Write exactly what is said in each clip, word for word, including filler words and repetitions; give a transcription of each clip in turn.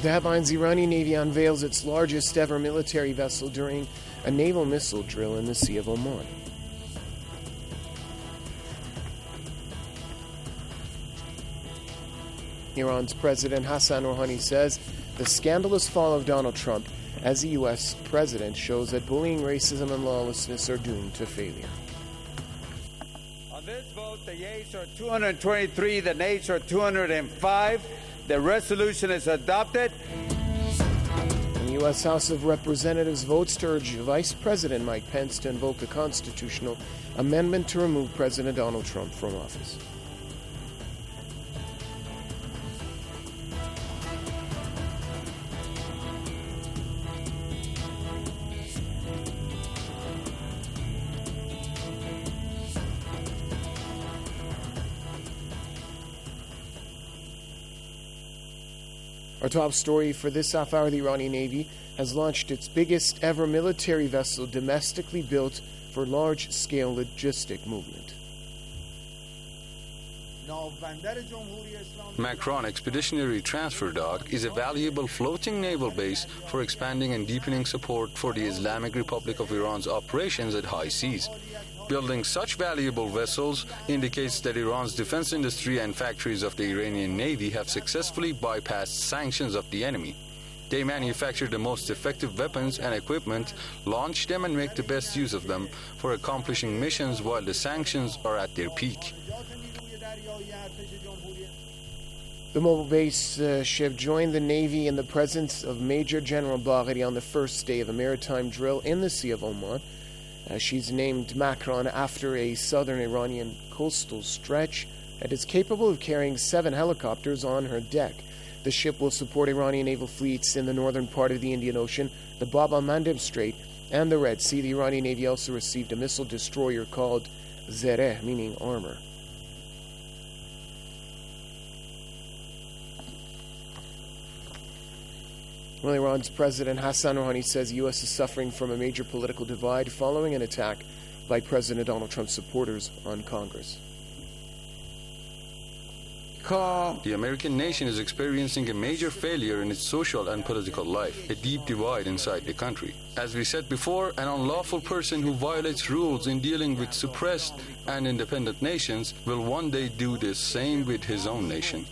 The headlines: Iranian Navy unveils its largest ever military vessel during a naval missile drill in the Sea of Oman. Iran's President Hassan Rouhani says the scandalous fall of Donald Trump as the U S president shows that bullying, racism, and lawlessness are doomed to failure. On this vote, the yeas are two hundred twenty-three, the nays are two hundred five. The resolution is adopted. And the U S House of Representatives votes to urge Vice President Mike Pence to invoke a constitutional amendment to remove President Donald Trump from office. Our top story for this half hour: the Iranian Navy has launched its biggest ever military vessel domestically built for large-scale logistic movement. Makran Expeditionary Transfer Dock is a valuable floating naval base for expanding and deepening support for the Islamic Republic of Iran's operations at high seas. Building such valuable vessels indicates that Iran's defense industry and factories of the Iranian Navy have successfully bypassed sanctions of the enemy. They manufacture the most effective weapons and equipment, launch them and make the best use of them for accomplishing missions while the sanctions are at their peak. The mobile base uh, ship joined the Navy in the presence of Major General Bagheri on the first day of a maritime drill in the Sea of Oman. Uh, she's named Makran after a southern Iranian coastal stretch and is capable of carrying seven helicopters on her deck. The ship will support Iranian naval fleets in the northern part of the Indian Ocean, the Bab al-Mandeb Strait, and the Red Sea. The Iranian Navy also received a missile destroyer called Zereh, meaning armor. Well, Iran's President Hassan Rouhani says the U S is suffering from a major political divide following an attack by President Donald Trump's supporters on Congress. The American nation is experiencing a major failure in its social and political life, a deep divide inside the country. As we said before, an unlawful person who violates rules in dealing with suppressed and independent nations will one day do the same with his own nation.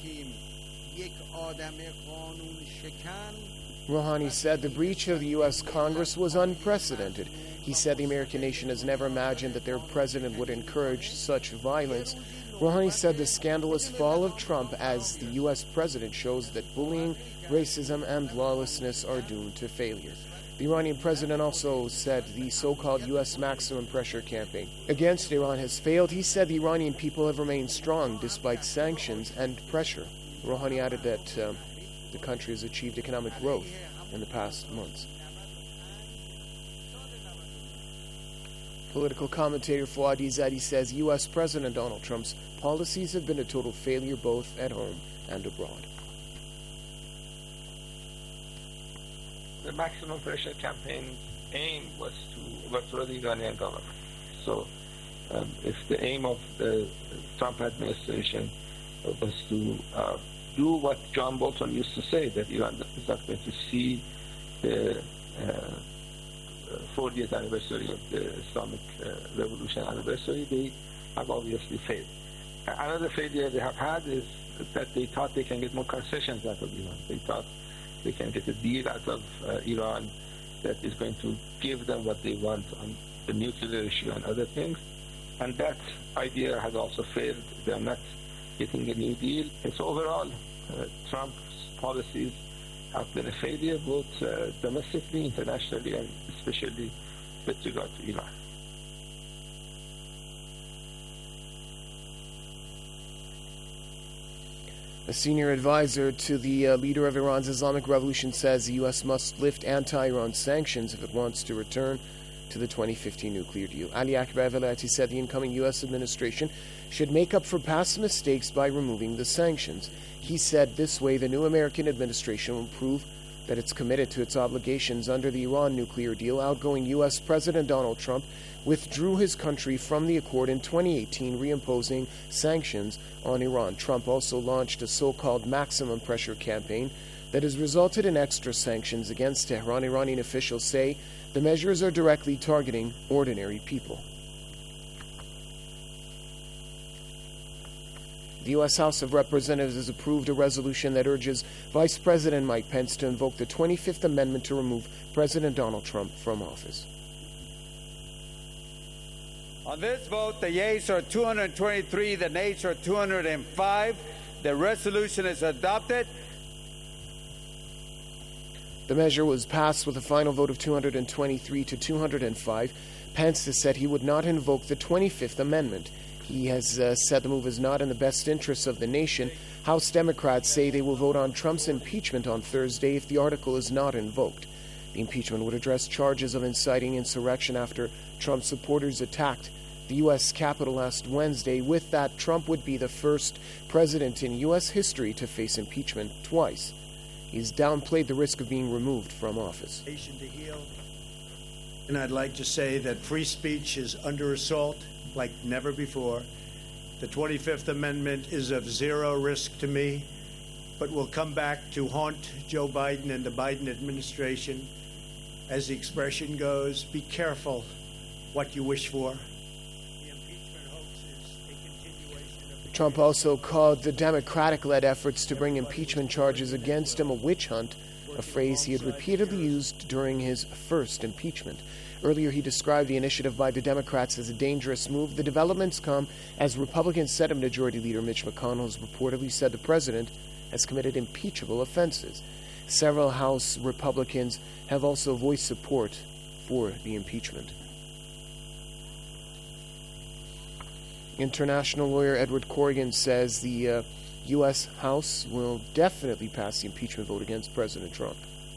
Rouhani said the breach of the U S Congress was unprecedented. He said the American nation has never imagined that their president would encourage such violence. Rouhani said the scandalous fall of Trump as the U S president shows that bullying, racism, and lawlessness are doomed to failure. The Iranian president also said the so-called U S maximum pressure campaign against Iran has failed. He said the Iranian people have remained strong despite sanctions and pressure. Rouhani added that uh, the country has achieved economic growth in the past months. Political commentator Fouad Izzadi says U S President Donald Trump's policies have been a total failure both at home and abroad. The maximum pressure campaign's aim was to overthrow the Iranian government. So um, if the aim of the Trump administration was to uh, do what John Bolton used to say, that Iran is not going to see the uh, fortieth anniversary of the Islamic uh, Revolution anniversary, they have obviously failed. Another failure they have had is that they thought they can get more concessions out of Iran. They thought they can get a deal out of uh, Iran that is going to give them what they want on the nuclear issue and other things. And that idea has also failed. They are not getting a new deal. And so overall, uh, Trump's policies have been a failure, both uh, domestically, internationally, and especially with regard to Iran. A senior advisor to the uh, leader of Iran's Islamic Revolution says the U S must lift anti-Iran sanctions if it wants to return to the twenty fifteen nuclear deal. Ali Akbar Velayati said the incoming U S administration should make up for past mistakes by removing the sanctions. He said this way the new American administration will prove that it's committed to its obligations under the Iran nuclear deal. Outgoing U S President Donald Trump withdrew his country from the accord in twenty eighteen, reimposing sanctions on Iran. Trump also launched a so-called maximum pressure campaign that has resulted in extra sanctions against Tehran. Iranian officials say the measures are directly targeting ordinary people. The U S House of Representatives has approved a resolution that urges Vice President Mike Pence to invoke the twenty-fifth Amendment to remove President Donald Trump from office. On this vote, the yeas are two hundred twenty-three, the nays are two hundred five. The resolution is adopted. The measure was passed with a final vote of two hundred twenty-three to two hundred five. Pence has said he would not invoke the twenty-fifth Amendment. He has uh, said the move is not in the best interests of the nation. House Democrats say they will vote on Trump's impeachment on Thursday if the article is not invoked. The impeachment would address charges of inciting insurrection after Trump supporters attacked the U S Capitol last Wednesday. With that, Trump would be the first president in U S history to face impeachment twice. He's downplayed the risk of being removed from office. And I'd like to say that free speech is under assault like never before. The twenty-fifth Amendment is of zero risk to me, but will come back to haunt Joe Biden and the Biden administration. As the expression goes, be careful what you wish for. The impeachment hoax is a continuation of the Trump also called the Democratic-led efforts to bring impeachment charges against him a witch hunt, a phrase he had repeatedly used during his first impeachment. Earlier, he described the initiative by the Democrats as a dangerous move. The developments come as Republican Senate Majority Leader Mitch McConnell has reportedly said the president has committed impeachable offenses. Several House Republicans have also voiced support for the impeachment. International lawyer Edward Corrigan says the uh, U S House will definitely pass the impeachment vote against President Trump.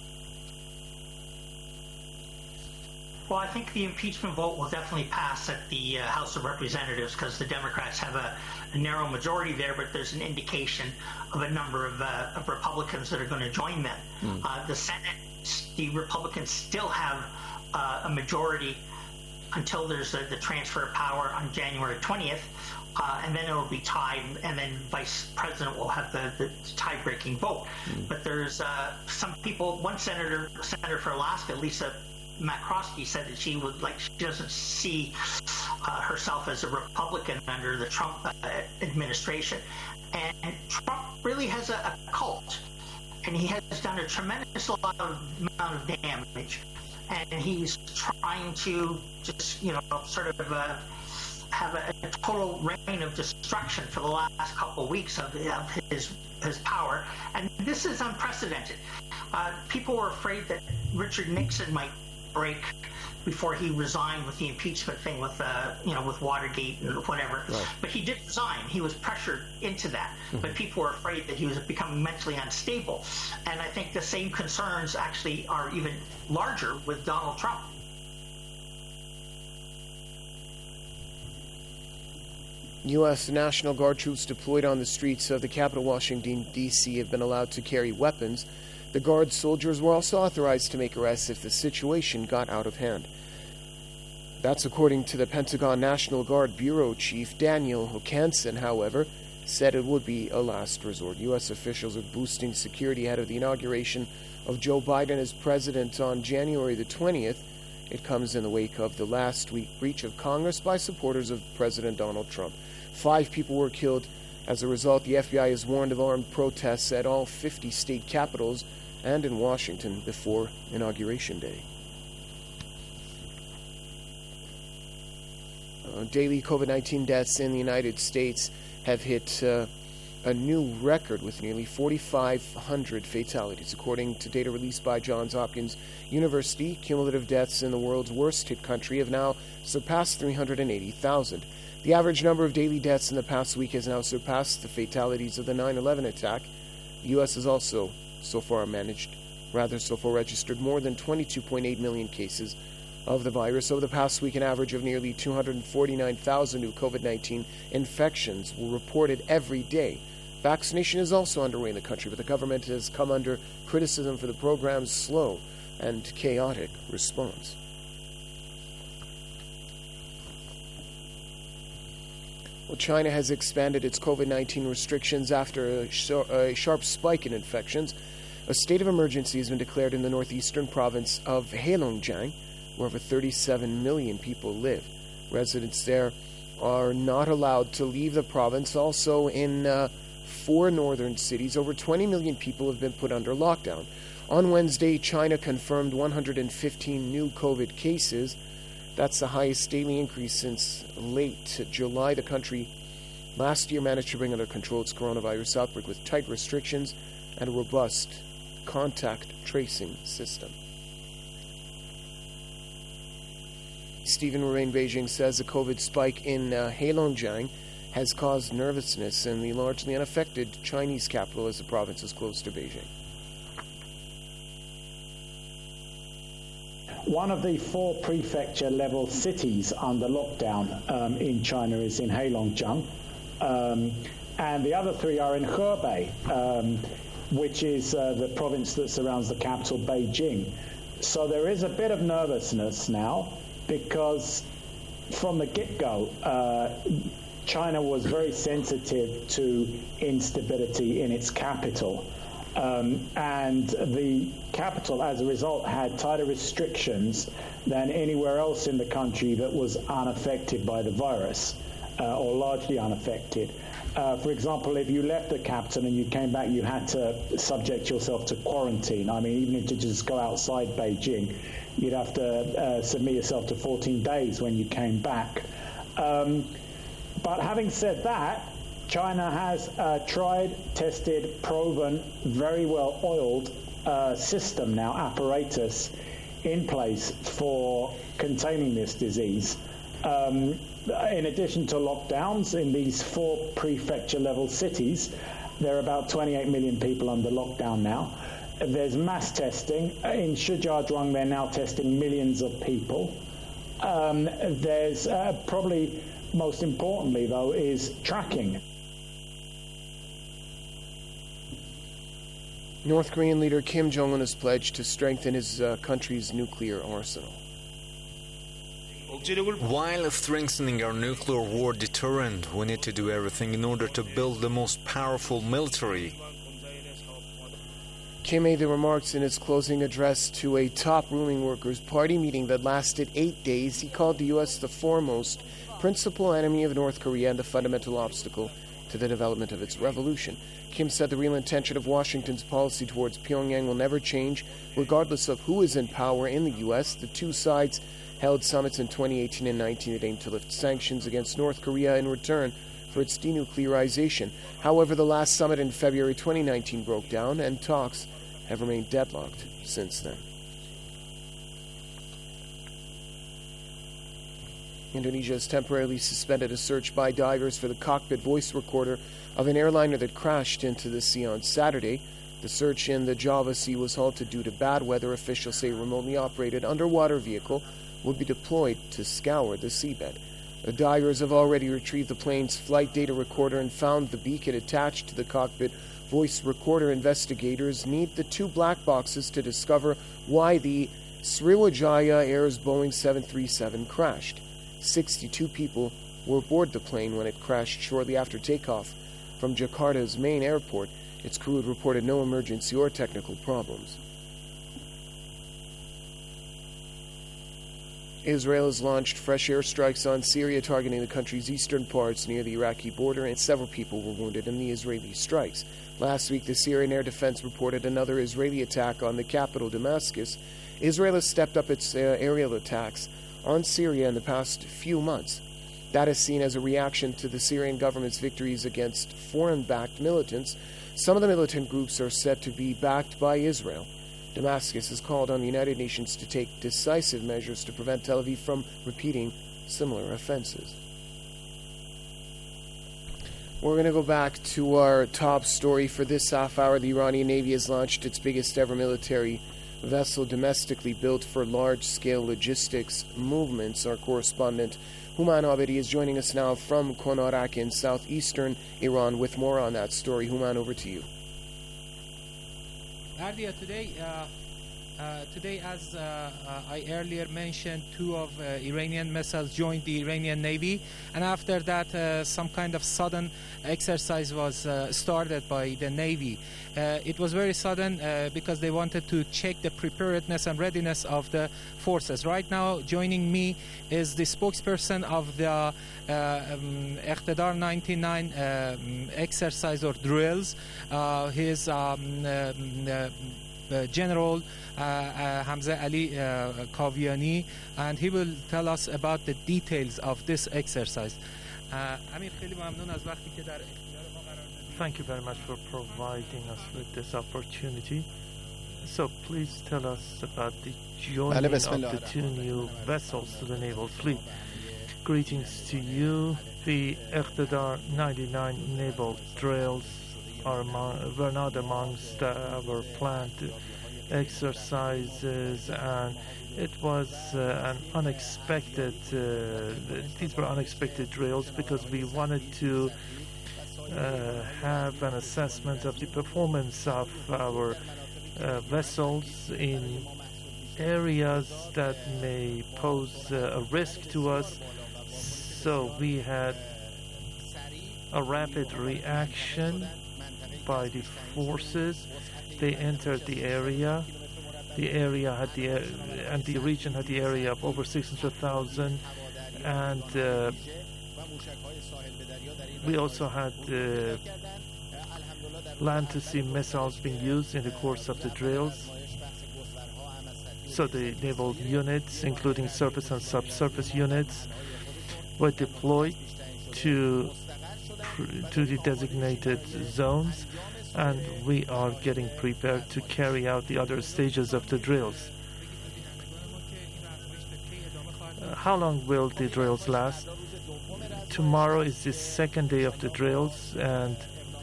Well, I think the impeachment vote will definitely pass at the uh, House of Representatives because the Democrats have a, a narrow majority there, but there's an indication of a number of, uh, of Republicans that are going to join them. Mm. Uh, the Senate, the Republicans still have uh, a majority until there's a, the transfer of power on January twentieth, uh, and then it will be tied, and then Vice President will have the, the tie-breaking vote. Mm. But there's uh, some people, one senator, Senator for Alaska, Lisa McCroskey, said that she would like she doesn't see uh, herself as a Republican under the Trump uh, administration, and Trump really has a, a cult, and he has done a tremendous lot of amount of damage, and he's trying to just you know sort of uh, have a, a total reign of destruction for the last couple of weeks of, of his his power, and this is unprecedented. Uh, people were afraid that Richard Nixon might break before he resigned with the impeachment thing with uh you know with Watergate and whatever. Right. But he did resign. He was pressured into that. Mm-hmm. But people were afraid that he was becoming mentally unstable. And I think the same concerns actually are even larger with Donald Trump. U S National Guard troops deployed on the streets of the capital, Washington, D C have been allowed to carry weapons. The Guard soldiers were also authorized to make arrests if the situation got out of hand. That's according to the Pentagon National Guard Bureau Chief Daniel Hokanson, however, said it would be a last resort. U S officials are boosting security ahead of the inauguration of Joe Biden as president on January the twentieth. It comes in the wake of the last week breach of Congress by supporters of President Donald Trump. Five people were killed. As a result, the F B I has warned of armed protests at all fifty state capitals and in Washington before Inauguration Day. Uh, daily COVID nineteen deaths in the United States have hit uh, a new record with nearly forty-five hundred fatalities. According to data released by Johns Hopkins University, cumulative deaths in the world's worst-hit country have now surpassed three hundred eighty thousand. The average number of daily deaths in the past week has now surpassed the fatalities of the nine eleven attack. The U S has also so far managed, rather so far registered more than twenty-two point eight million cases of the virus. Over the past week, an average of nearly two hundred forty-nine thousand new COVID nineteen infections were reported every day. Vaccination is also underway in the country, but the government has come under criticism for the program's slow and chaotic response. Well, China has expanded its COVID nineteen restrictions after a, sh- a sharp spike in infections. A state of emergency has been declared in the northeastern province of Heilongjiang, where over thirty-seven million people live. Residents there are not allowed to leave the province. Also, in uh, four northern cities, over twenty million people have been put under lockdown. On Wednesday, China confirmed one hundred fifteen new COVID cases. That's the highest daily increase since late July. The country last year managed to bring under control its coronavirus outbreak with tight restrictions and a robust contact tracing system. Stephen Moraine, Beijing, says the COVID spike in uh, Heilongjiang has caused nervousness in the largely unaffected Chinese capital as the province is close to Beijing. One of the four prefecture-level cities under lockdown um, in China is in Heilongjiang, um, and the other three are in Hebei, um, which is uh, the province that surrounds the capital, Beijing. So there is a bit of nervousness now, because from the get-go, uh, China was very sensitive to instability in its capital. Um, and the capital, as a result, had tighter restrictions than anywhere else in the country that was unaffected by the virus, uh, or largely unaffected. Uh, for example, if you left the capital and you came back, you had to subject yourself to quarantine. I mean, even if you just go outside Beijing, you'd have to uh, submit yourself to fourteen days when you came back. Um, but having said that, China has a tried, tested, proven, very well oiled uh, system now, apparatus in place for containing this disease. Um, in addition to lockdowns in these four prefecture-level cities, there are about twenty-eight million people under lockdown now. There's mass testing. In Shijiazhuang, they're now testing millions of people. Um, there's uh, probably, most importantly, though, is tracking. North Korean leader Kim Jong-un has pledged to strengthen his uh, country's nuclear arsenal. While strengthening our nuclear war deterrent, we need to do everything in order to build the most powerful military. Kim made the remarks in his closing address to a top ruling workers' party meeting that lasted eight days. He called the U S the foremost principal enemy of North Korea and the fundamental obstacle to the development of its revolution. Kim said the real intention of Washington's policy towards Pyongyang will never change, regardless of who is in power in the U S. The two sides held summits in twenty eighteen and nineteen that aimed to lift sanctions against North Korea in return for its denuclearization. However, the last summit in February twenty nineteen broke down, and talks have remained deadlocked since then. Indonesia has temporarily suspended a search by divers for the cockpit voice recorder of an airliner that crashed into the sea on Saturday. The search in the Java Sea was halted due to bad weather. Officials say a remotely operated underwater vehicle will be deployed to scour the seabed. The divers have already retrieved the plane's flight data recorder and found the beacon attached to the cockpit voice recorder. Investigators need the two black boxes to discover why the Sriwijaya Air's Boeing seven thirty-seven crashed. sixty-two people were aboard the plane when it crashed shortly after takeoff from Jakarta's main airport. Its crew had reported no emergency or technical problems. Israel has launched fresh airstrikes on Syria, targeting the country's eastern parts near the Iraqi border, and several people were wounded in the Israeli strikes. Last week, the Syrian Air Defense reported another Israeli attack on the capital, Damascus. Israel has stepped up its uh, aerial attacks on Syria in the past few months. That is seen as a reaction to the Syrian government's victories against foreign-backed militants. Some of the militant groups are said to be backed by Israel. Damascus has called on the United Nations to take decisive measures to prevent Tel Aviv from repeating similar offenses. We're going to go back to our top story for this half hour. The Iranian Navy has launched its biggest ever military vessel domestically built for large-scale logistics movements. Our correspondent Human Abedi is joining us now from Konarak in southeastern Iran with more on that story. Human, over to you. Nadia, today uh, Uh, today, as uh, uh, I earlier mentioned, two of uh, Iranian missiles joined the Iranian Navy, and after that, uh, some kind of sudden exercise was uh, started by the Navy. Uh, it was very sudden uh, because they wanted to check the preparedness and readiness of the forces. Right now, joining me is the spokesperson of the uh, um, Iqtidar ninety-nine um, exercise or drills. Uh, his um, uh, uh, General uh, uh, Hamza Ali uh, Kaviani, and he will tell us about the details of this exercise. Uh, Thank you very much for providing us with this opportunity. So please tell us about the joining of the two new vessels to the naval fleet. Greetings to you. The Iqtidar ninety-nine naval drills are among, were not amongst uh, our planned exercises, and it was uh, an unexpected, uh, these were unexpected drills because we wanted to uh, have an assessment of the performance of our uh, vessels in areas that may pose uh, a risk to us. So we had a rapid reaction by the forces. They entered the area. The area had the uh, and the region had the area of over six hundred thousand, and uh, we also had uh, land-to-sea missiles being used in the course of the drills. So the naval units, including surface and subsurface units, were deployed to to the designated zones, and we are getting prepared to carry out the other stages of the drills. Uh, how long will the drills last? Tomorrow is the second day of the drills, and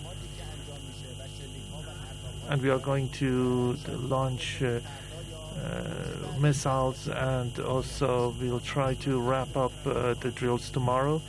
and we are going to launch uh, uh, missiles, and also we'll try to wrap up uh, the drills tomorrow.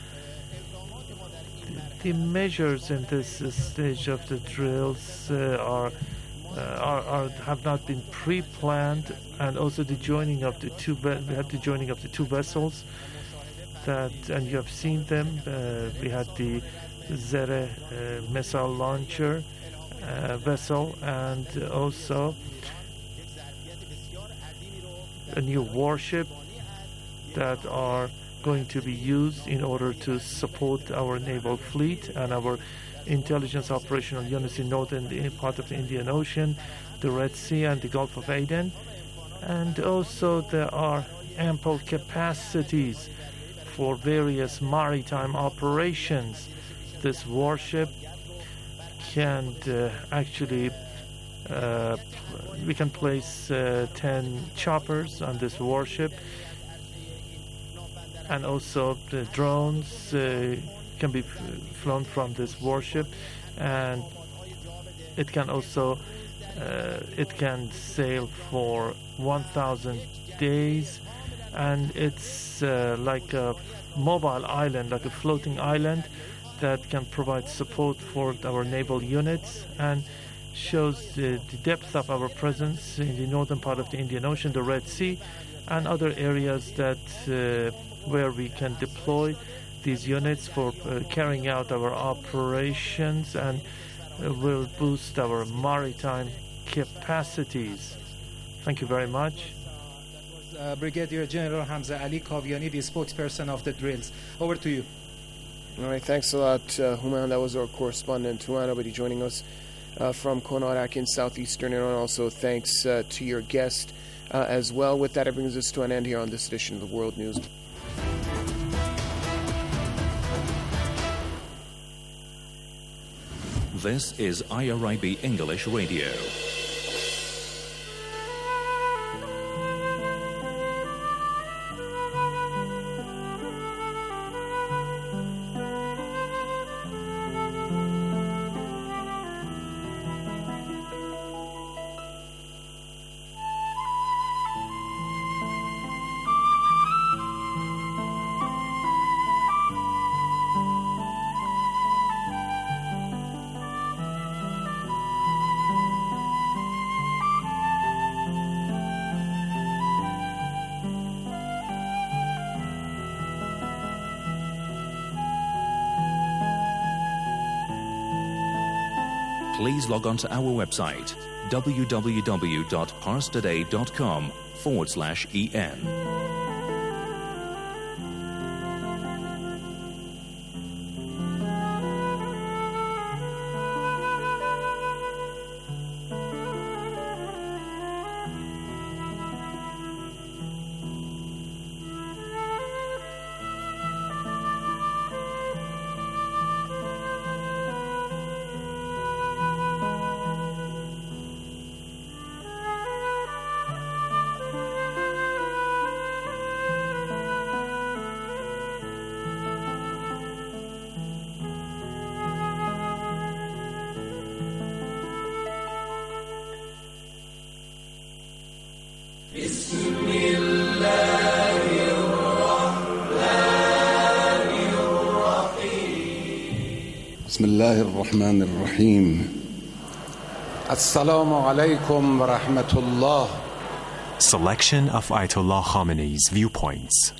The measures in this uh, stage of the drills uh, are, uh, are are have not been pre-planned, and also the joining of the two we had the joining of the two vessels that, and you have seen them. Uh, we had the Zere uh, missile launcher uh, vessel, and also a new warship that are going to be used in order to support our naval fleet and our intelligence operational units in northern part of the Indian Ocean, the Red Sea, and the Gulf of Aden. And also there are ample capacities for various maritime operations. This warship can uh, actually uh, we can place uh, ten choppers on this warship. And also the drones uh, can be flown from this warship, and it can also uh, it can sail for one thousand days, and it's uh, like a mobile island, like a floating island that can provide support for our naval units and shows the, the depth of our presence in the northern part of the Indian Ocean, the Red Sea, and other areas that uh, where we can deploy these units for uh, carrying out our operations, and uh, will boost our maritime capacities. Thank you very much. That was uh, Brigadier General Hamza Ali Kaviani, the spokesperson of the drills. Over to you. All right, thanks a lot, uh, Human. That was our correspondent, Human Abadi, joining us uh, from Konarak in southeastern Iran. Also, thanks uh, to your guest uh, as well. With that, it brings us to an end here on this edition of the World News. This is I R I B English Radio. please log on to our website, www.parstoday.com forward slash EN. بسم الله الرحمن الرحيم السلام عليكم ورحمة الله. Selection of Ayatollah Khamenei's viewpoints.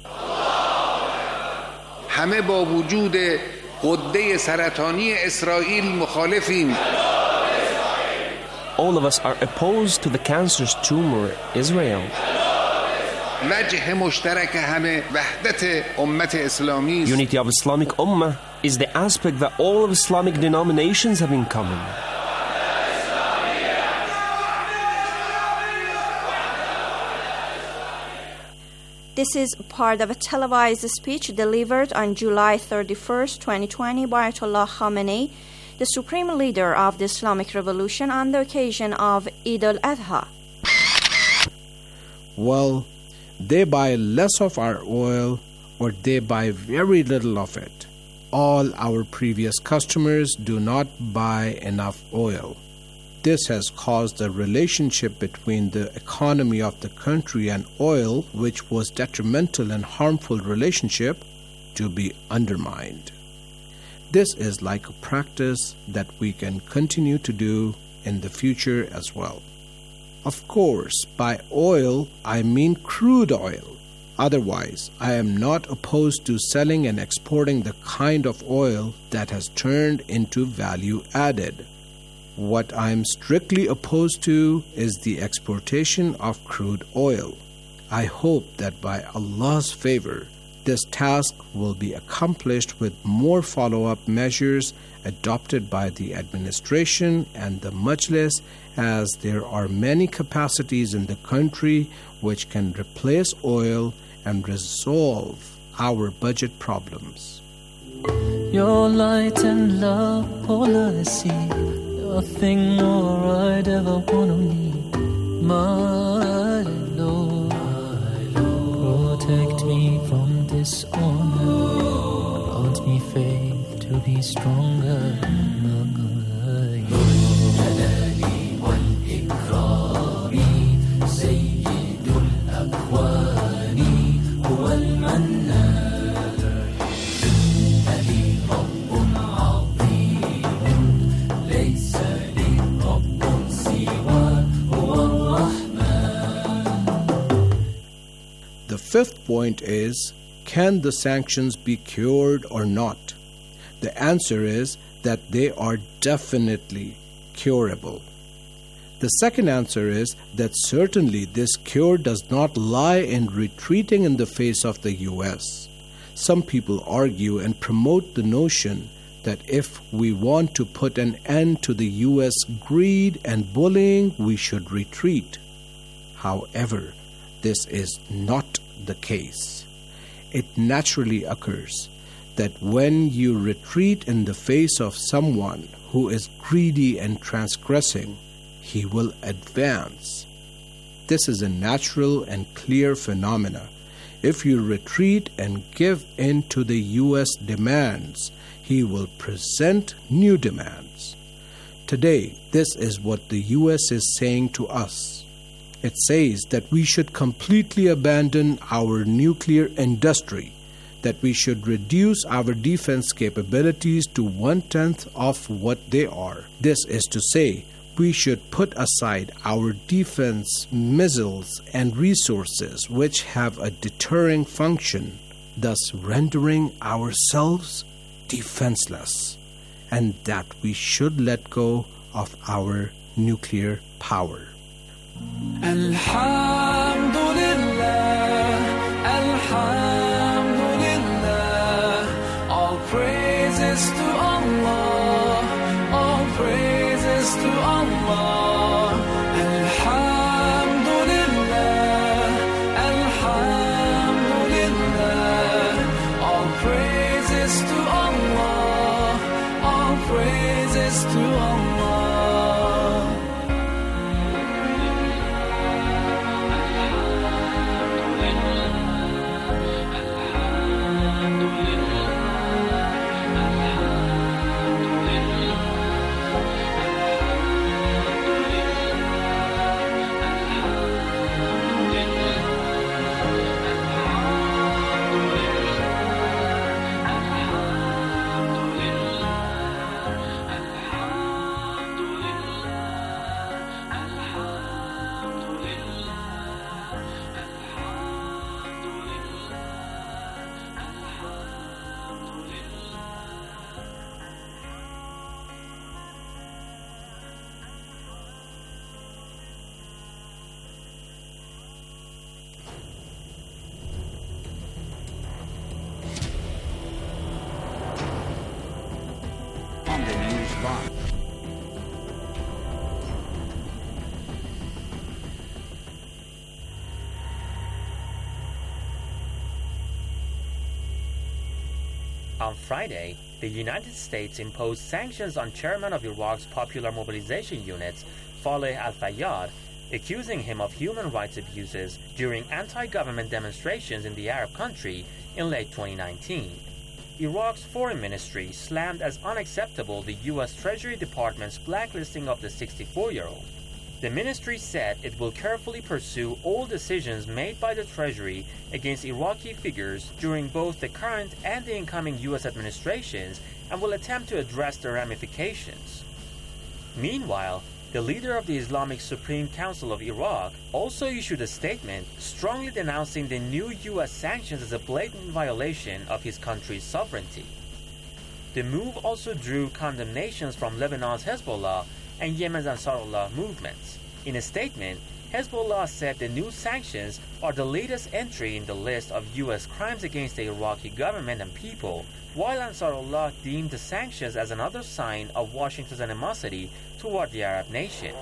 همه با وجود غده سرطانی اسرائیل مخالفیم. All of us are opposed to the cancerous tumor, Israel. وجه مشترک همه وحدت امت اسلامی است. Unity of Islamic Ummah is the aspect that all of Islamic denominations have in common. This is part of a televised speech delivered on July thirty-first, twenty twenty by Ayatollah Khamenei, the supreme leader of the Islamic Revolution, on the occasion of Eid al-Adha. Well, they buy less of our oil or they buy very little of it. All our previous customers do not buy enough oil. This has caused the relationship between the economy of the country and oil, which was detrimental and harmful relationship, to be undermined. This is like a practice that we can continue to do in the future as well. Of course, by oil, I mean crude oil. Otherwise, I am not opposed to selling and exporting the kind of oil that has turned into value added. What I am strictly opposed to is the exportation of crude oil. I hope that by Allah's favor, this task will be accomplished with more follow-up measures adopted by the administration and the Majlis, as there are many capacities in the country which can replace oil and resolve our budget problems. Your light and love, all I see, nothing more I'd ever want or need. My Lord, my Lord, protect me from dishonor, grant me faith to be stronger. The fifth point is, can the sanctions be cured or not? The answer is that they are definitely curable. The second answer is that certainly this cure does not lie in retreating in the face of the U S. Some people argue and promote the notion that if we want to put an end to the U S greed and bullying, we should retreat. However, this is not the case. It naturally occurs that when you retreat in the face of someone who is greedy and transgressing, he will advance. This is a natural and clear phenomena. If you retreat and give in to the U S demands, he will present new demands. Today, this is what the U S is saying to us. It says that we should completely abandon our nuclear industry, that we should reduce our defense capabilities to one-tenth of what they are. This is to say, we should put aside our defense missiles and resources which have a deterring function, thus rendering ourselves defenseless, and that we should let go of our nuclear power. Alhamdulillah, Alhamdulillah, all praises to Allah, all praises to Allah. Alhamdulillah, Alhamdulillah, all praises to Allah, all praises to Allah. On Friday, the United States imposed sanctions on chairman of Iraq's Popular Mobilization Units, Faleh al-Fayyad, accusing him of human rights abuses during anti-government demonstrations in the Arab country in late twenty nineteen. Iraq's foreign ministry slammed as unacceptable the U S Treasury Department's blacklisting of the sixty-four-year-old. The ministry said it will carefully pursue all decisions made by the Treasury against Iraqi figures during both the current and the incoming U S administrations and will attempt to address the ramifications. Meanwhile, the leader of the Islamic Supreme Council of Iraq also issued a statement strongly denouncing the new U S sanctions as a blatant violation of his country's sovereignty. The move also drew condemnations from Lebanon's Hezbollah and Yemen's Ansarullah movements. In a statement, Hezbollah said the new sanctions are the latest entry in the list of U S crimes against the Iraqi government and people, while Ansarullah deemed the sanctions as another sign of Washington's animosity toward the Arab nation.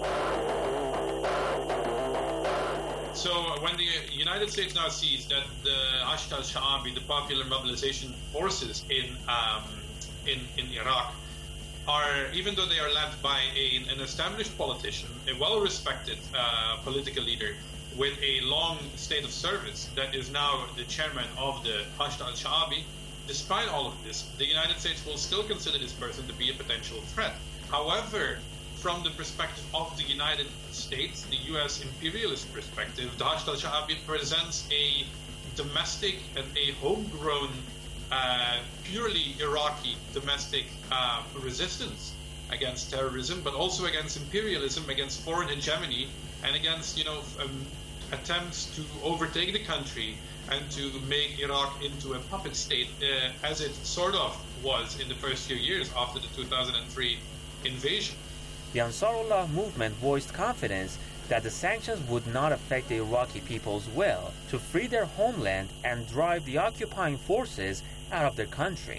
So when the United States now sees that the Hashd al-Sha'abi, the Popular Mobilization Forces in um, in, in Iraq, are, even though they are led by a, an established politician, a well-respected uh, political leader with a long state of service that is now the chairman of the Hashd al-Sha'abi, despite all of this, the United States will still consider this person to be a potential threat. However, from the perspective of the United States, the U S imperialist perspective, the Hashd al-Sha'abi presents a domestic and a homegrown, uh, purely Iraqi domestic uh, resistance against terrorism, but also against imperialism, against foreign hegemony, and against, you know, um, attempts to overtake the country and to make Iraq into a puppet state, uh, as it sort of was in the first few years after the two thousand three invasion. The Ansarullah movement voiced confidence that the sanctions would not affect the Iraqi people's will to free their homeland and drive the occupying forces out of their country.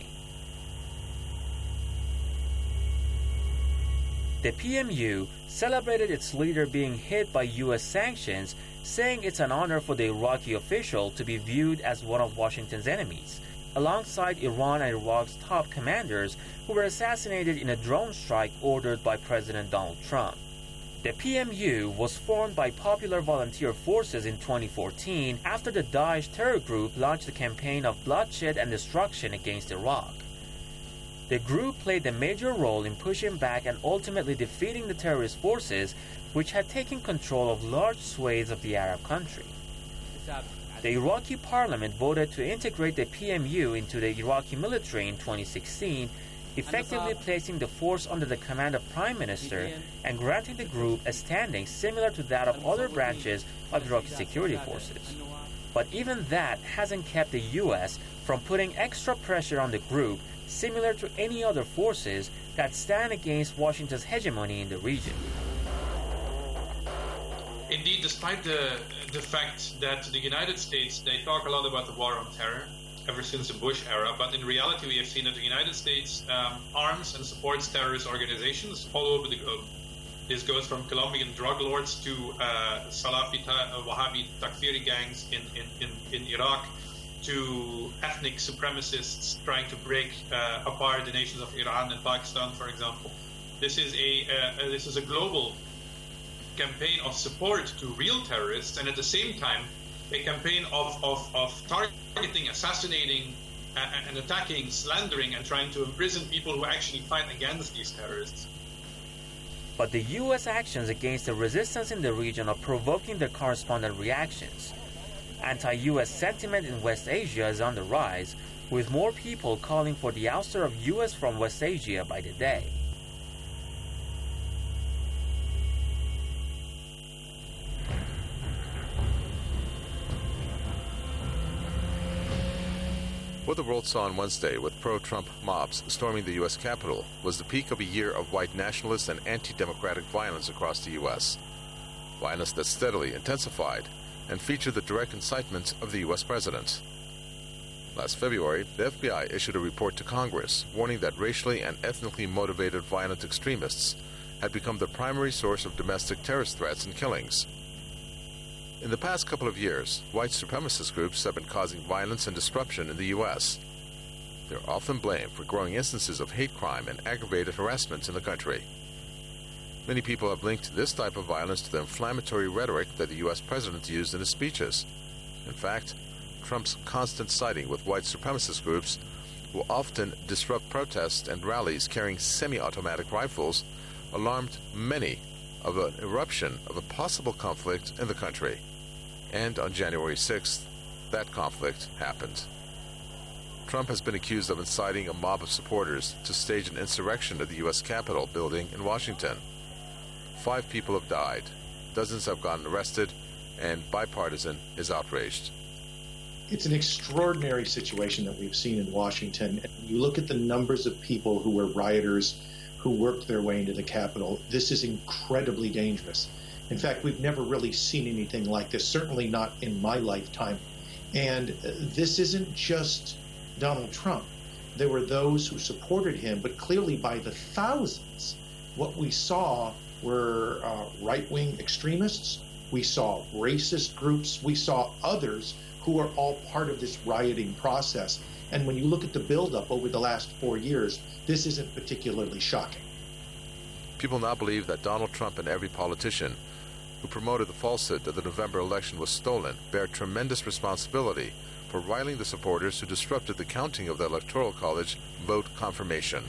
The P M U celebrated its leader being hit by U S sanctions, saying it's an honor for the Iraqi official to be viewed as one of Washington's enemies, alongside Iran and Iraq's top commanders who were assassinated in a drone strike ordered by President Donald Trump. The P M U was formed by Popular Volunteer Forces in twenty fourteen after the Daesh terror group launched a campaign of bloodshed and destruction against Iraq. The group played a major role in pushing back and ultimately defeating the terrorist forces, which had taken control of large swathes of the Arab country. The Iraqi parliament voted to integrate the P M U into the Iraqi military in twenty sixteen, effectively placing the force under the command of Prime Minister and granting the group a standing similar to that of other branches of Iraqi security forces. But even that hasn't kept the U S from putting extra pressure on the group, similar to any other forces that stand against Washington's hegemony in the region. Indeed, despite the the fact that the United States, they talk a lot about the war on terror ever since the Bush era, but in reality we have seen that the United States um, arms and supports terrorist organizations all over the globe. This goes from Colombian drug lords to uh, Salafi, uh, Wahhabi Takfiri gangs in, in, in, in Iraq, to ethnic supremacists trying to break uh, apart the nations of Iran and Pakistan, for example. This is a uh, this is a global campaign of support to real terrorists, and at the same time, a campaign of of, of targeting, assassinating, uh, and attacking, slandering, and trying to imprison people who actually fight against these terrorists. But the U S actions against the resistance in the region are provoking the correspondent reactions. Anti-U S sentiment in West Asia is on the rise, with more people calling for the ouster of U S from West Asia by the day. What the world saw on Wednesday with pro-Trump mobs storming the U S Capitol was the peak of a year of white nationalist and anti-democratic violence across the U S. Violence that steadily intensified and featured the direct incitement of the U S president. Last February, the F B I issued a report to Congress warning that racially and ethnically motivated violent extremists had become the primary source of domestic terrorist threats and killings. In the past couple of years, white supremacist groups have been causing violence and disruption in the U S. They're often blamed for growing instances of hate crime and aggravated harassment in the country. Many people have linked this type of violence to the inflammatory rhetoric that the U S president used in his speeches. In fact, Trump's constant siding with white supremacist groups, who often disrupt protests and rallies carrying semi-automatic rifles, alarmed many of an eruption of a possible conflict in the country. And on January sixth, that conflict happened. Trump has been accused of inciting a mob of supporters to stage an insurrection at the U S Capitol building in Washington. Five people have died, dozens have gotten arrested, and bipartisan is outraged. It's an extraordinary situation that we've seen in Washington. And you look at the numbers of people who were rioters, who worked their way into the Capitol. This is incredibly dangerous. In fact, we've never really seen anything like this, certainly not in my lifetime. And this isn't just Donald Trump. There were those who supported him, but clearly by the thousands. What we saw were uh, right-wing extremists. We saw racist groups. We saw others who are all part of this rioting process. And when you look at the buildup over the last four years, this isn't particularly shocking. People now believe that Donald Trump and every politician who promoted the falsehood that the November election was stolen bear tremendous responsibility for riling the supporters who disrupted the counting of the Electoral College vote confirmation.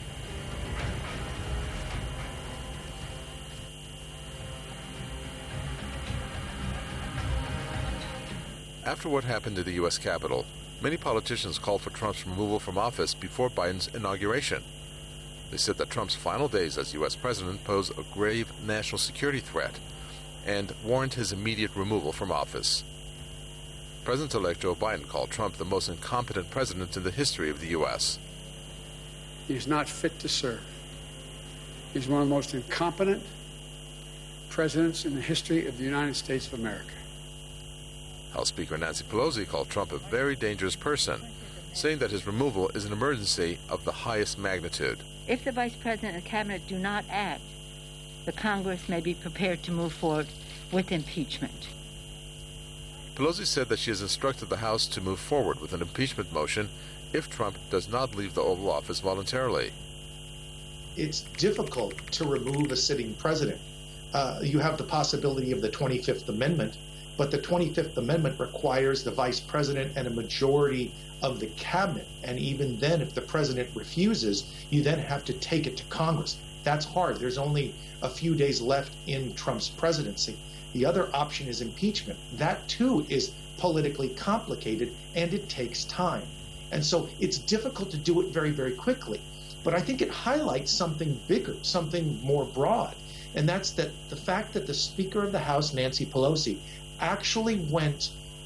After what happened in the U S Capitol, many politicians called for Trump's removal from office before Biden's inauguration. They said that Trump's final days as U S president pose a grave national security threat and warrant his immediate removal from office. President-elect Joe Biden called Trump the most incompetent president in the history of the U S. He's not fit to serve. He's one of the most incompetent presidents in the history of the United States of America. House Speaker Nancy Pelosi called Trump a very dangerous person, saying that his removal is an emergency of the highest magnitude. If the Vice President and Cabinet do not act, the Congress may be prepared to move forward with impeachment. Pelosi said that she has instructed the House to move forward with an impeachment motion if Trump does not leave the Oval Office voluntarily. It's difficult to remove a sitting president. Uh, you have the possibility of the twenty-fifth Amendment, but the twenty-fifth Amendment requires the vice president and a majority of the cabinet. And even then, if the president refuses, you then have to take it to Congress. That's hard. There's only a few days left in Trump's presidency. The other option is impeachment. That, too, is politically complicated, and it takes time. And so it's difficult to do it very, very quickly. But I think it highlights something bigger, something more broad. And that's that the fact that the Speaker of the House, Nancy Pelosi, actually went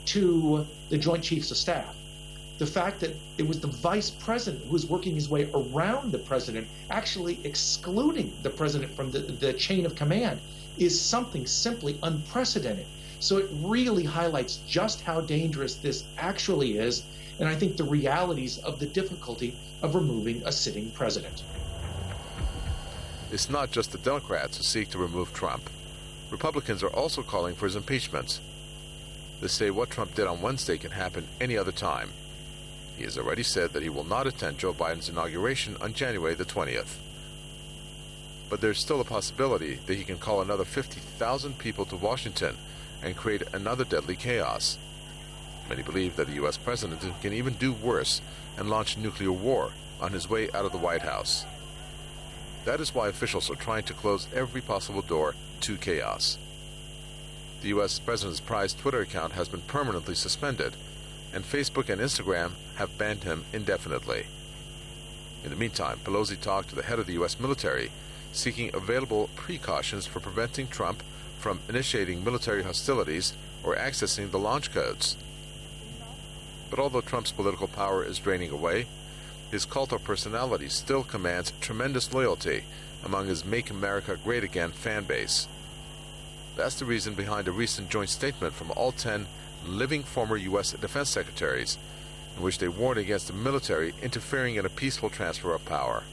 to the Joint Chiefs of Staff. The fact that it was the vice president who was working his way around the president, actually excluding the president from the, the chain of command, is something simply unprecedented. So it really highlights just how dangerous this actually is, and I think the realities of the difficulty of removing a sitting president. It's not just the Democrats who seek to remove Trump. Republicans are also calling for his impeachment. They say what Trump did on Wednesday can happen any other time. He has already said that he will not attend Joe Biden's inauguration on January the twentieth. But there's still a possibility that he can call another fifty thousand people to Washington and create another deadly chaos. Many believe that the U S president can even do worse and launch nuclear war on his way out of the White House. That is why officials are trying to close every possible door to chaos. The U S president's prized Twitter account has been permanently suspended, and Facebook and Instagram have banned him indefinitely. In the meantime, Pelosi talked to the head of the U S military, seeking available precautions for preventing Trump from initiating military hostilities or accessing the launch codes. But although Trump's political power is draining away, his cult of personality still commands tremendous loyalty among his Make America Great Again fan base. That's the reason behind a recent joint statement from all ten living former U S defense secretaries, in which they warned against the military interfering in a peaceful transfer of power.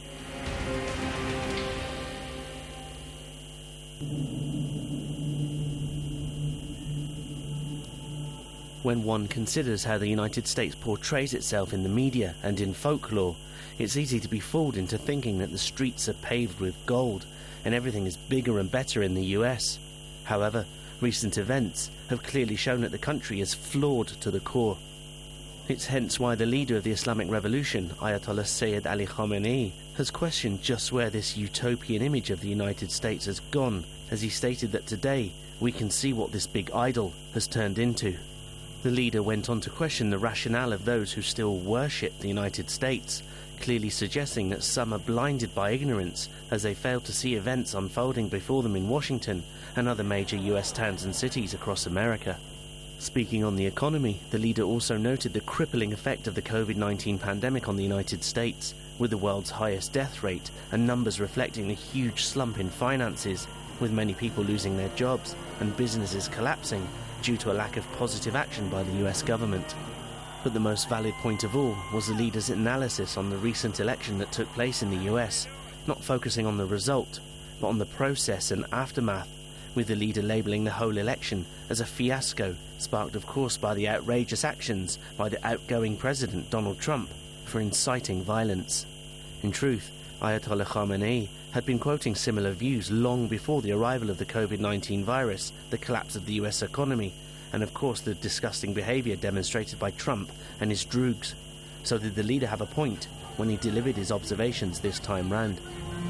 When one considers how the United States portrays itself in the media and in folklore, it's easy to be fooled into thinking that the streets are paved with gold and everything is bigger and better in the U S. However, recent events have clearly shown that the country is flawed to the core. It's hence why the leader of the Islamic Revolution, Ayatollah Sayyid Ali Khamenei, has questioned just where this utopian image of the United States has gone, as he stated that today we can see what this big idol has turned into. The leader went on to question the rationale of those who still worship the United States, clearly suggesting that some are blinded by ignorance as they fail to see events unfolding before them in Washington and other major U S towns and cities across America. Speaking on the economy, the leader also noted the crippling effect of the COVID nineteen pandemic on the United States, with the world's highest death rate and numbers reflecting the huge slump in finances, with many people losing their jobs and businesses collapsing due to a lack of positive action by the U S government. But the most valid point of all was the leader's analysis on the recent election that took place in the U S, not focusing on the result, but on the process and aftermath, with the leader labelling the whole election as a fiasco, sparked of course by the outrageous actions by the outgoing president Donald Trump for inciting violence. In truth, Ayatollah Khamenei had been quoting similar views long before the arrival of the COVID nineteen virus, the collapse of the U S economy, and of course the disgusting behaviour demonstrated by Trump and his droogs. So did the leader have a point when he delivered his observations this time round?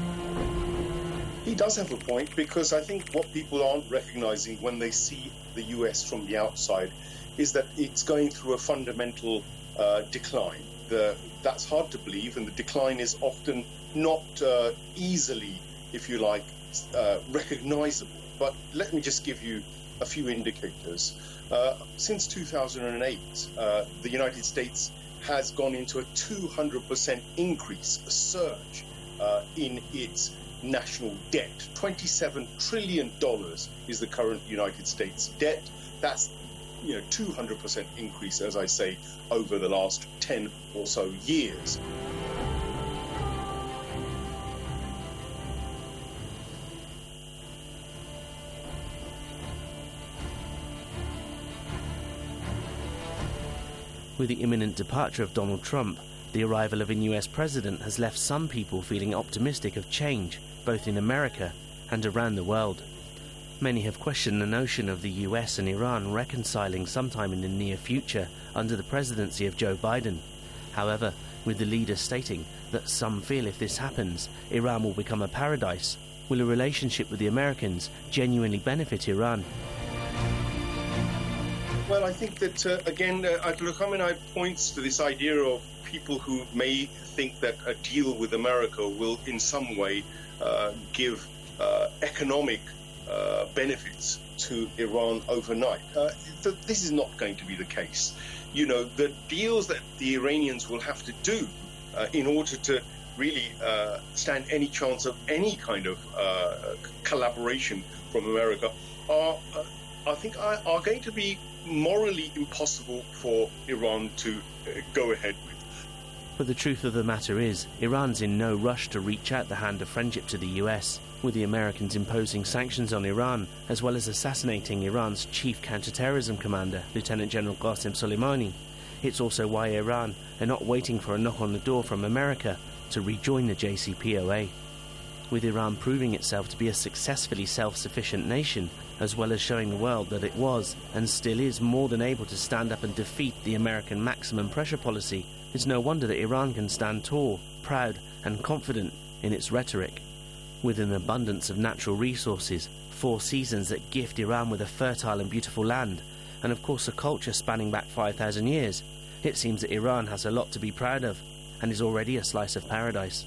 He does have a point, because I think what people aren't recognising when they see the U S from the outside is that it's going through a fundamental uh, decline. The, that's hard to believe, and the decline is often not uh, easily, if you like, uh, recognisable. But let me just give you a few indicators. Uh, since two thousand eight, uh, the United States has gone into a two hundred percent increase, a surge uh, in its national debt. twenty-seven trillion dollars is the current United States debt. That's, you know, two hundred percent increase, as I say, over the last ten or so years. With the imminent departure of Donald Trump, the arrival of a U S president has left some people feeling optimistic of change, both in America and around the world. Many have questioned the notion of the U S and Iran reconciling sometime in the near future under the presidency of Joe Biden. However, with the leader stating that some feel if this happens, Iran will become a paradise, will a relationship with the Americans genuinely benefit Iran? Well, I think that, uh, again, uh, Ayatollah Khamenei points to this idea of people who may think that a deal with America will in some way uh, give uh, economic uh, benefits to Iran overnight. Uh, th- this is not going to be the case. You know, the deals that the Iranians will have to do uh, in order to really uh, stand any chance of any kind of uh, collaboration from America are, uh, I think, are, are going to be morally impossible for Iran to uh, go ahead with. But the truth of the matter is, Iran's in no rush to reach out the hand of friendship to the U S, with the Americans imposing sanctions on Iran, as well as assassinating Iran's chief counterterrorism commander, Lieutenant General Qasem Soleimani. It's also why Iran are not waiting for a knock on the door from America to rejoin the J C P O A. With Iran proving itself to be a successfully self-sufficient nation, as well as showing the world that it was, and still is, more than able to stand up and defeat the American maximum pressure policy, it's no wonder that Iran can stand tall, proud and confident in its rhetoric. With an abundance of natural resources, four seasons that gift Iran with a fertile and beautiful land, and of course a culture spanning back five thousand years, it seems that Iran has a lot to be proud of, and is already a slice of paradise.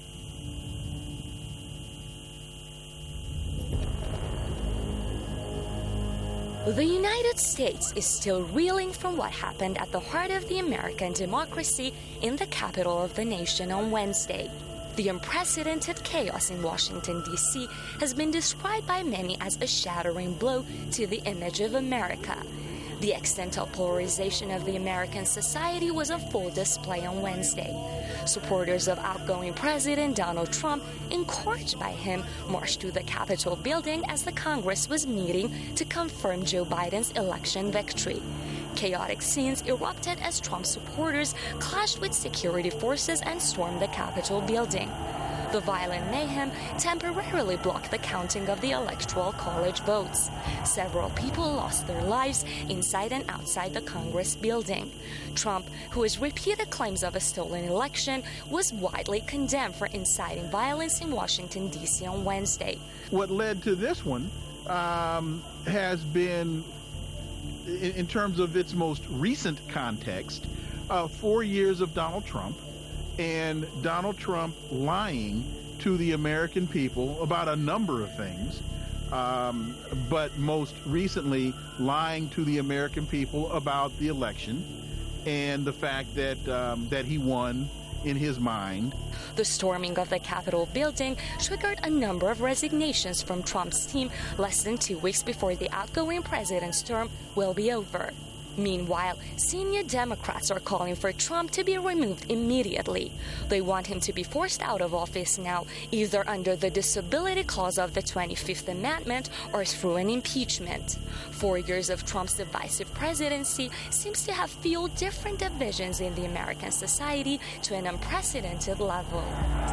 The United States is still reeling from what happened at the heart of the American democracy in the capital of the nation on Wednesday. The unprecedented chaos in Washington, D C has been described by many as a shattering blow to the image of America. The extent of polarization of the American society was on full display on Wednesday. Supporters of outgoing President Donald Trump, encouraged by him, marched to the Capitol building as the Congress was meeting to confirm Joe Biden's election victory. Chaotic scenes erupted as Trump supporters clashed with security forces and stormed the Capitol building. The violent mayhem temporarily blocked the counting of the Electoral College votes. Several people lost their lives inside and outside the Congress building. Trump, who has repeated claims of a stolen election, was widely condemned for inciting violence in Washington, D C on Wednesday. What led to this one um, has been, in, in terms of its most recent context, uh, four years of Donald Trump, and Donald Trump lying to the American people about a number of things, um, but most recently lying to the American people about the election and the fact that um, that he won in his mind. The storming of the Capitol building triggered a number of resignations from Trump's team less than two weeks before the outgoing president's term will be over. Meanwhile, senior Democrats are calling for Trump to be removed immediately. They want him to be forced out of office now, either under the disability clause of the twenty-fifth Amendment or through an impeachment. Four years of Trump's divisive presidency seems to have fueled different divisions in the American society to an unprecedented level.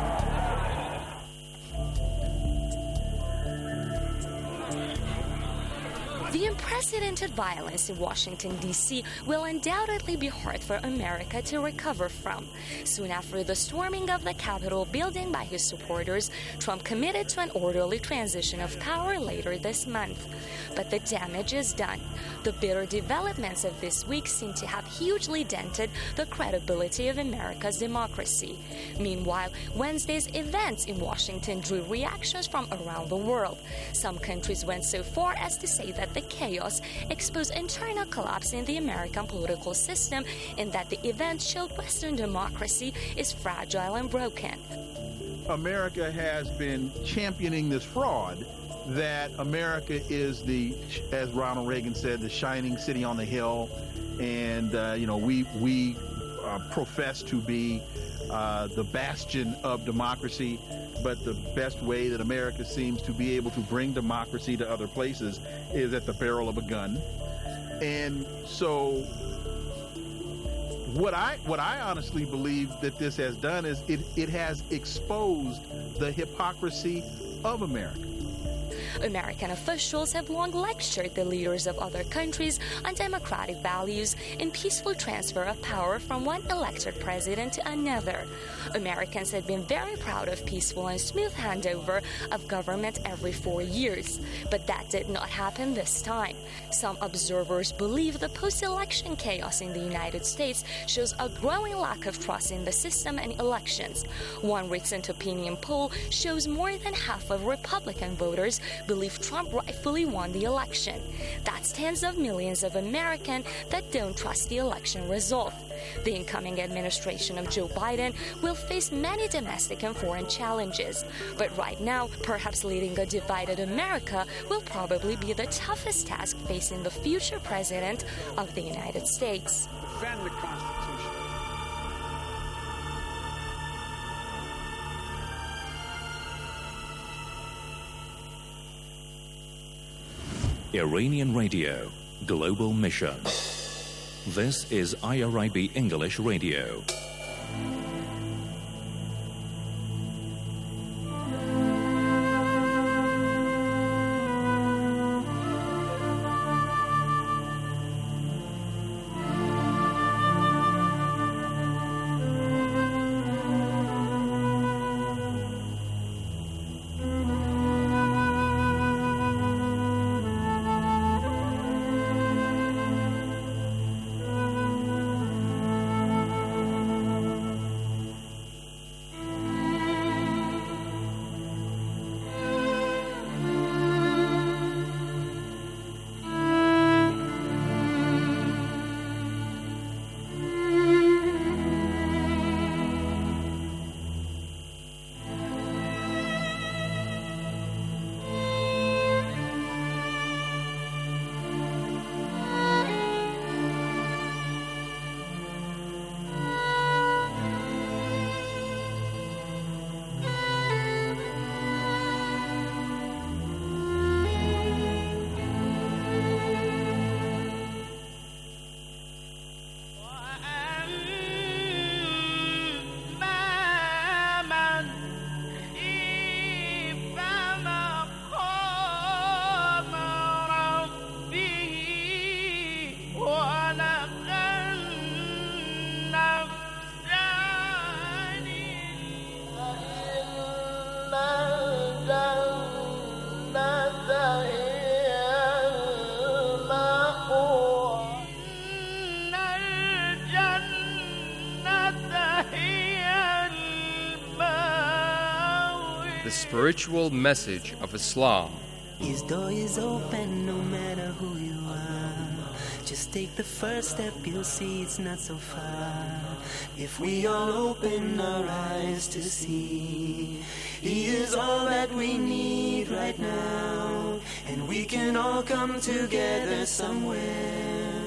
The unprecedented violence in Washington, D C will undoubtedly be hard for America to recover from. Soon after the storming of the Capitol building by his supporters, Trump committed to an orderly transition of power later this month. But the damage is done. The bitter developments of this week seem to have hugely dented the credibility of America's democracy. Meanwhile, Wednesday's events in Washington drew reactions from around the world. Some countries went so far as to say that the chaos exposed internal collapse in the American political system and that the event showed Western democracy is fragile and broken. America has been championing this fraud that America is the, as Ronald Reagan said, the shining city on the hill, and uh, you know we we uh, profess to be uh, the bastion of democracy, but the best way that America seems to be able to bring democracy to other places is at the barrel of a gun. And so what I what I honestly believe that this has done is it, it has exposed the hypocrisy of America. American officials have long lectured the leaders of other countries on democratic values and peaceful transfer of power from one elected president to another. Americans have been very proud of peaceful and smooth handover of government every four years, but that did not happen this time. Some observers believe the post-election chaos in the United States shows a growing lack of trust in the system and elections. One recent opinion poll shows more than half of Republican voters believe Trump rightfully won the election. That's tens of millions of Americans that don't trust the election result. The incoming administration of Joe Biden will face many domestic and foreign challenges. But right now, perhaps leading a divided America will probably be the toughest task facing the future president of the United States. Defend the Constitution. Iranian Radio, Global Mission. This is I R I B English Radio. The spiritual message of Islam. His door is open no matter who you are. Just take the first step, you'll see it's not so far. If we all open our eyes to see, He is all that we need right now. And we can all come together somewhere,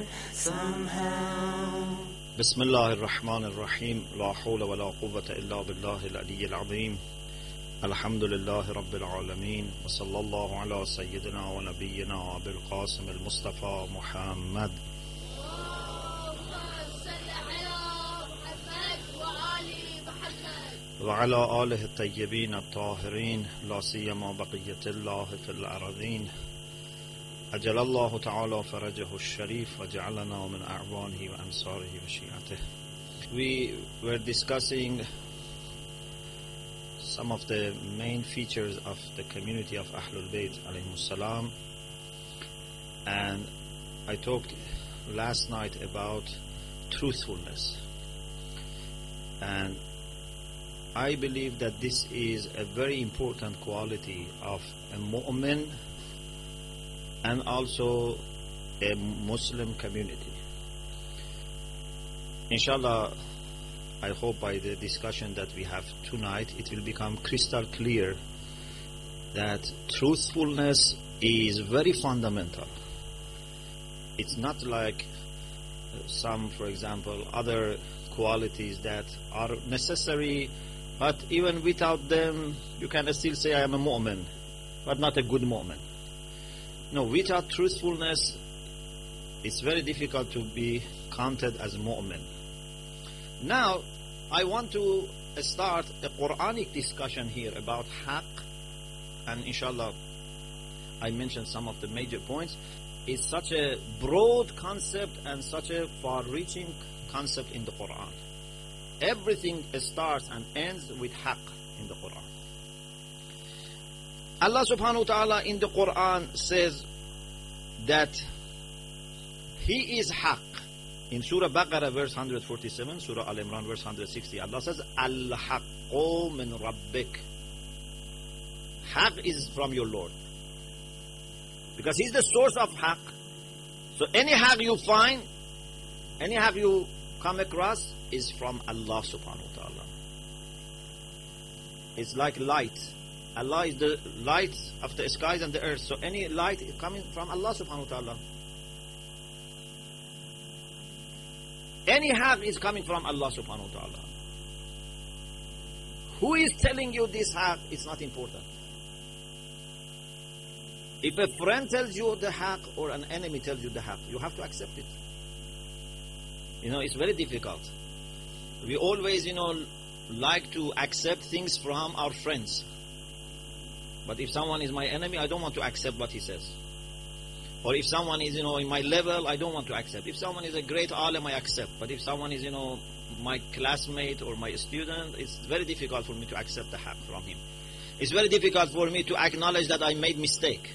somehow. بسم الله الرحمن الرحيم لا حول ولا قوة إلا بالله العلي العظيم الحمد لله رب العالمين وصلى الله على سيدنا ونبينا أبي القاسم المصطفى محمد وعلى آله الطيبين الطاهرين لا سيما بقية الله في الأرضين أجل الله تعالى فرجه الشريف وجعلنا من أعوانه وأنصاره وشيعته. We were discussing some of the main features of the community of Ahlul Bayt alayhimus salam, and I talked last night about truthfulness, and I believe that this is a very important quality of a mu'min and also a Muslim community. Inshallah, I hope by the discussion that we have tonight, it will become crystal clear that truthfulness is very fundamental. It's not like some, for example, other qualities that are necessary, but even without them, you can still say I am a mu'min, but not a good mu'min. No, without truthfulness, it's very difficult to be counted as a mu'min. Now, I want to start a Quranic discussion here about haqq, and inshallah, I mentioned some of the major points. It's such a broad concept and such a far-reaching concept in the Quran. Everything starts and ends with haqq in the Quran. Allah subhanahu wa ta'ala in the Quran says that He is haqq. In Surah Baqarah verse one forty-seven, Surah Al-Imran verse one sixty, Allah says, Al-haqqu min rabbik. Haqq is from your Lord. Because he's the source of haq. So any haq you find, any haq you come across is from Allah subhanahu wa ta'ala. It's like light. Allah is the light of the skies and the earth. So any light is coming from Allah subhanahu wa ta'ala. Any haq is coming from Allah subhanahu wa ta'ala. Who is telling you this haq? It's not important. If a friend tells you the haq or an enemy tells you the haq, you have to accept it. You know, it's very difficult. We always, you know, like to accept things from our friends. But if someone is my enemy, I don't want to accept what he says. Or if someone is, you know, in my level, I don't want to accept. If someone is a great alim, I accept. But if someone is, you know, my classmate or my student, it's very difficult for me to accept the haq from him. It's very difficult for me to acknowledge that I made mistake.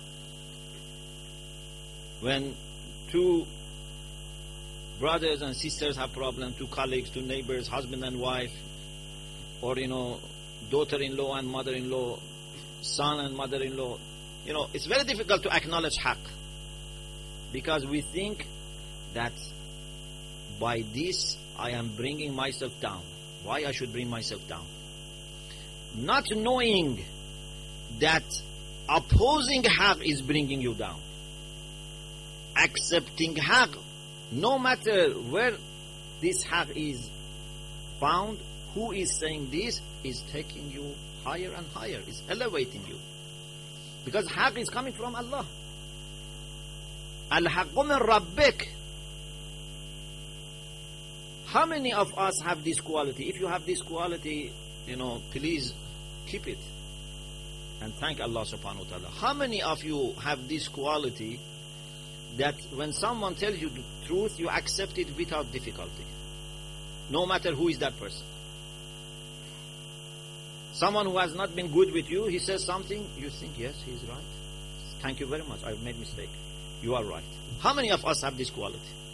When two brothers and sisters have problems, two colleagues, two neighbors, husband and wife, or, you know, daughter-in-law and mother-in-law, son and mother-in-law, you know, it's very difficult to acknowledge haq. Because we think that by this I am bringing myself down. Why I should bring myself down? Not knowing that opposing haq is bringing you down. Accepting haq, no matter where this haq is found, who is saying this, is taking you higher and higher, is elevating you. Because haq is coming from Allah. Al-haqqu min rabbik. How many of us have this quality? If you have this quality, you know, please keep it. And thank Allah subhanahu wa ta'ala. How many of you have this quality that when someone tells you the truth, you accept it without difficulty? No matter who is that person. Someone who has not been good with you, he says something, you think, yes, he's right. Thank you very much, I've made mistake. You are right. How many of us have this quality?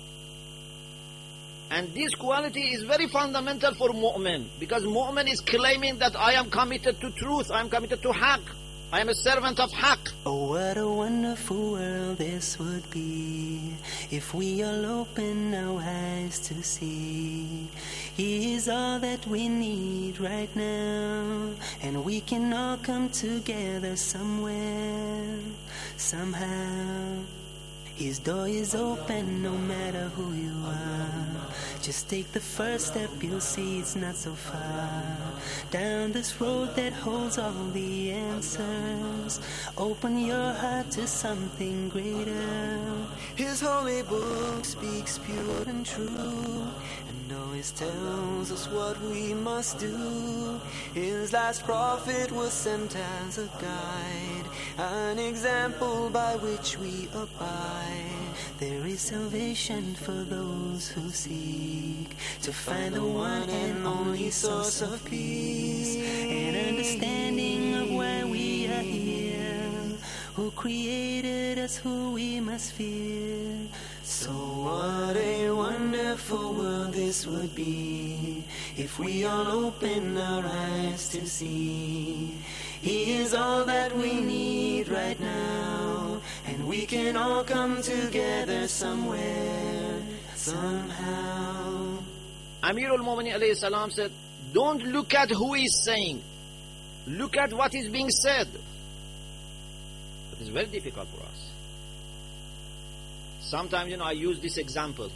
And this quality is very fundamental for mu'min. Because mu'min is claiming that I am committed to truth, I am committed to haq. I am a servant of haq. Oh, what a wonderful world this would be if we all open our eyes to see. He is all that we need right now, and we can all come together somewhere, somehow. His door is open no matter who you are. Just take the first step, you'll see it's not so far. Down this road that holds all the answers. Open your heart to something greater. His holy book speaks pure and true, and always tells us what we must do. His last prophet was sent as a guide, an example by which we abide. There is salvation for those who seek to find the one and only source of peace, and understanding of why we are here, who created us, who we must fear. So what a wonderful world this would be if we all open our eyes to see. He is all that we need right now, and we can all come together somewhere, somehow. Amir al-Mu'minin alayhi salam said, don't look at who is saying, look at what is being said. It is very difficult for us. Sometimes, you know, I use this example.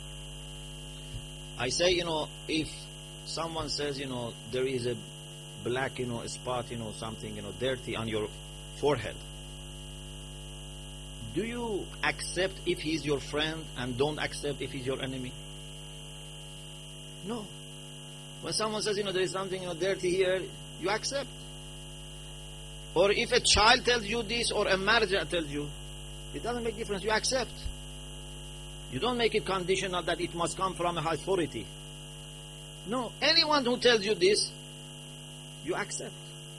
I say, you know, if someone says, you know, there is a black, you know, spot, you know, something, you know, dirty on your forehead, do you accept if he's your friend and don't accept if he's your enemy? No. When someone says, you know, there is something, you know, dirty here, you accept. Or if a child tells you this, or a manager tells you, it doesn't make difference, you accept. You don't make it conditional that it must come from a high authority. No, anyone who tells you this, you accept.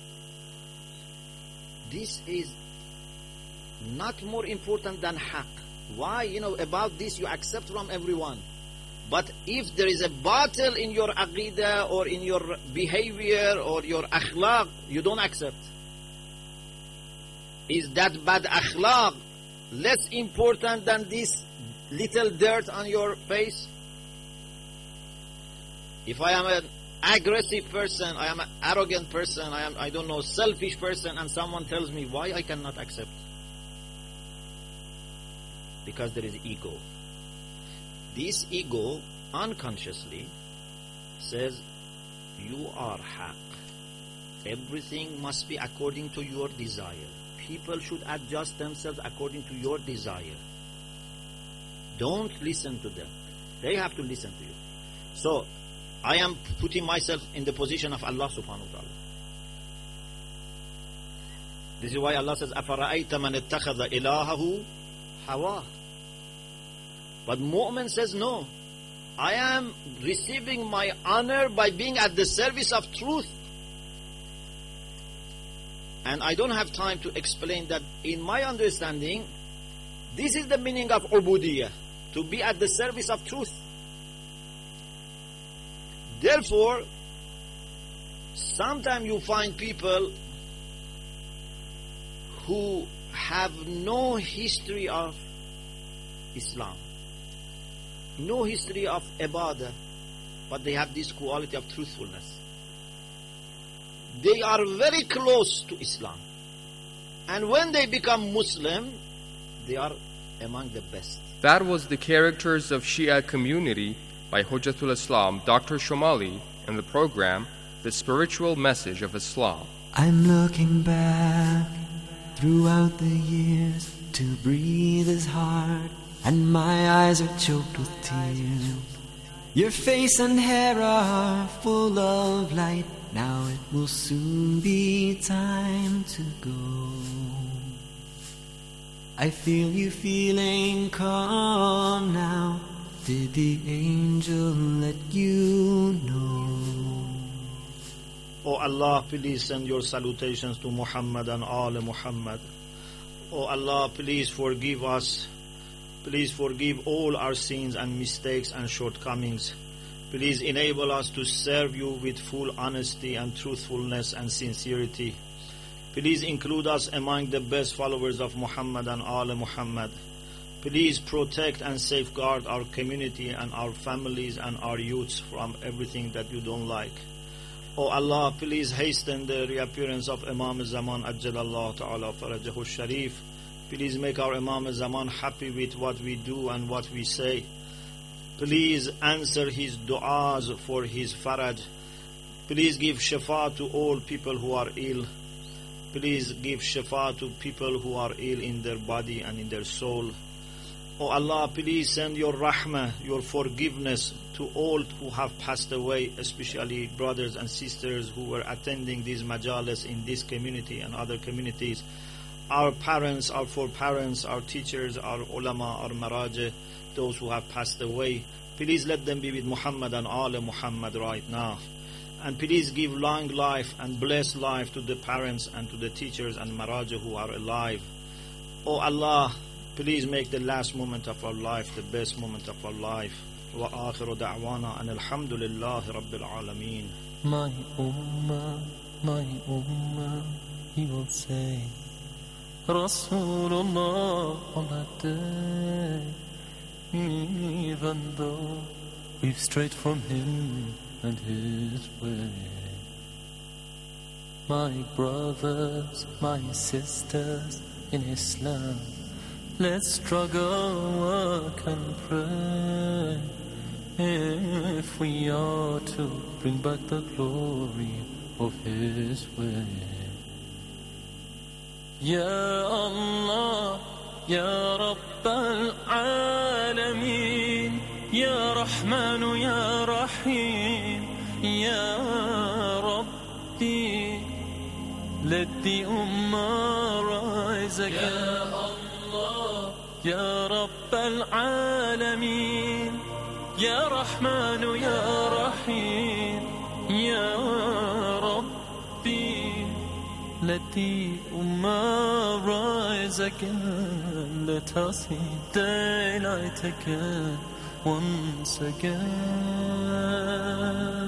This is not more important than haq. Why? You know, about this you accept from everyone. But if there is a battle in your aqidah or in your behavior or your akhlaq, you don't accept. Is that bad akhlaq less important than this little dirt on your face? If I am an aggressive person, I am an arrogant person, I am, I don't know, selfish person, and someone tells me why I cannot accept? Because there is ego. This ego unconsciously says, you are haq. Everything must be according to your desire. People should adjust themselves according to your desire. Don't listen to them. They have to listen to you. So, I am putting myself in the position of Allah subhanahu wa ta'ala. This is why Allah says, أَفَرَأَيْتَ مَنِ اتَّخَذَ إِلَهَهُ هَوَاهُ. But Mu'min says, no. I am receiving my honor by being at the service of truth. And I don't have time to explain that. In my understanding, this is the meaning of ubudiyah, to be at the service of truth. Therefore, sometimes you find people who have no history of Islam, no history of ibadah, but they have this quality of truthfulness. They are very close to Islam. And when they become Muslim, they are among the best. That was the Characters of Shia Community by Hujjatul Islam, Doctor Shomali, in the program, The Spiritual Message of Islam. I'm looking back throughout the years. To breathe is hard, and my eyes are choked with tears. Your face and hair are full of light. Now it will soon be time to go. I feel you feeling calm now. Did the angel let you know? Oh Allah, please send your salutations to Muhammad and all Muhammad. Oh Allah, please forgive us. Please forgive all our sins and mistakes and shortcomings. Please enable us to serve you with full honesty and truthfulness and sincerity. Please include us among the best followers of Muhammad and all Muhammad. Please protect and safeguard our community and our families and our youths from everything that you don't like. Oh Allah, please hasten the reappearance of Imam Zaman Ajjalallahu Ta'ala Farajahu Sharif. Please make our Imam Zaman happy with what we do and what we say. Please answer his du'as for his faraj. Please give shifa to all people who are ill. Please give shifa to people who are ill in their body and in their soul. Oh Allah, please send your rahmah, your forgiveness to all who have passed away, especially brothers and sisters who were attending these majalis in this community and other communities. Our parents, our foreparents, our teachers, our ulama, our marajah, those who have passed away. Please let them be with Muhammad and all Muhammad right now. And please give long life and blessed life to the parents and to the teachers and marajah who are alive. Oh Allah, please make the last moment of our life the best moment of our life. Wa akhiru da'wana and alhamdulillahi rabbil alameen. My ummah, my ummah, he will say, Rasulullah on that day. Even though we've strayed from him and his way. My brothers, my sisters in Islam, let's struggle, work and pray if we are to bring back the glory of his way. Ya Allah, Ya Rabbal Alameen, Ya Rahman, Ya Rahim, Ya Rabbi, let the Ummah rise again. Ya Allah, Ya Rabbal Alameen, Ya Rahman, Ya Rahim, Ya Rabbi, let the Ummah rise again. Let us see daylight again, once again.